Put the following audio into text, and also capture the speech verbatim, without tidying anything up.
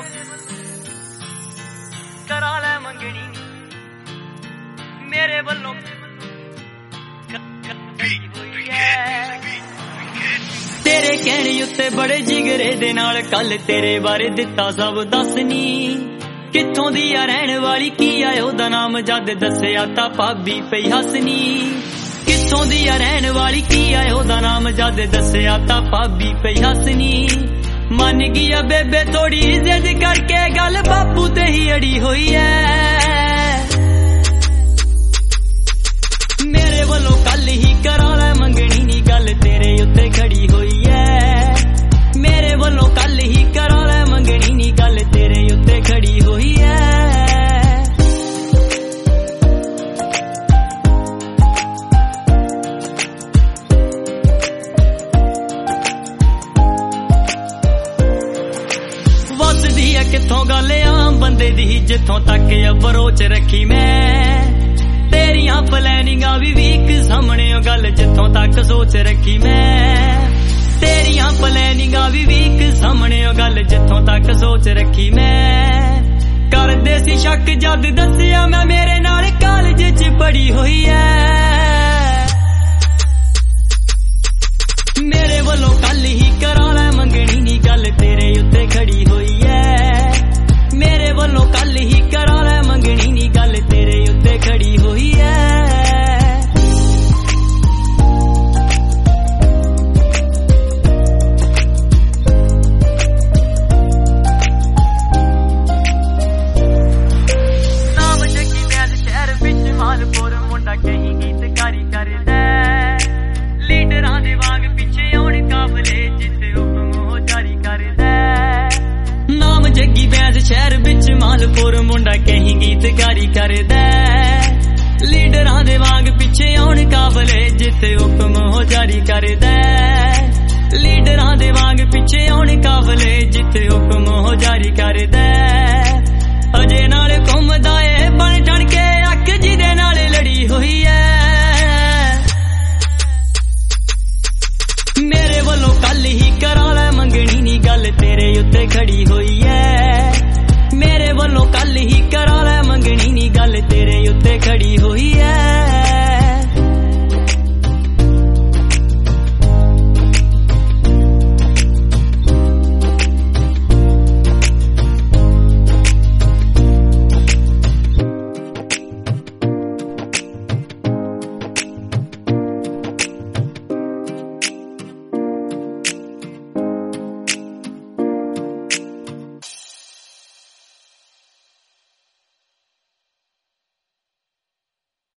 करा लै मंगनी मेरे वल्लों तेरे कहने उत्ते बड़े जिगरे दे नाल कल तेरे बारे दिता सब दसनी कित्थों दी आ रहन वाली की आए ओदा नाम जद दस्या तां भाभी पई हसनी कित्थों दी आ रहन वाली की आए ओदा नाम जद दस्या तां भाभी पई हसनी मन गया बेबे थोड़ी जिद करके गल बापू ते ही अड़ी हुई है मेरे वल्लों कल ही करा लै मंगनी नी गल तेरे उत्ते खड़ी हुई है मेरे वल्लों कल ही करा लै मंगनी नी गल तेरे उत्ते खड़ी हुई है वसदी है कित्थों गल आम बंदे दी जिथों तक अबरोच रखी मैं तेरियां प्लैनिंगां भी वीक सामने गल जिथों तक सोच रखी मैं तेरियां प्लैनिंगां भी वीक सामने गल जिथों तक सोच रखी मैं करदे सी शक जद दस्या मैं मेरे नाल कॉलेज च पढ़ी हुई है मेरे वल्लों कल ही करा लै मंगनी नी गल तेरे उत्ते खड़ी हुई है मेरे वल्लों कल ही करा लै मंगनी नी गल तेरे उत्ते खड़ी हुई है शहर बिच मालपुर मुंडा कहीं गीतकारी करदा लीडरां दे वांग पिछे आउण काबले जिते हुक्म हो जारी करदा लीडरां दे वांग पिछे आउण काबले जिते हुक्म हो जारी करदा अजे नाल घुमदा ए बन ठण के अख जिदे नाल लड़ी हुई है मेरे वल्लों कल ही करा लै मंगनी नी गल तेरे उत्ते खड़ी हुई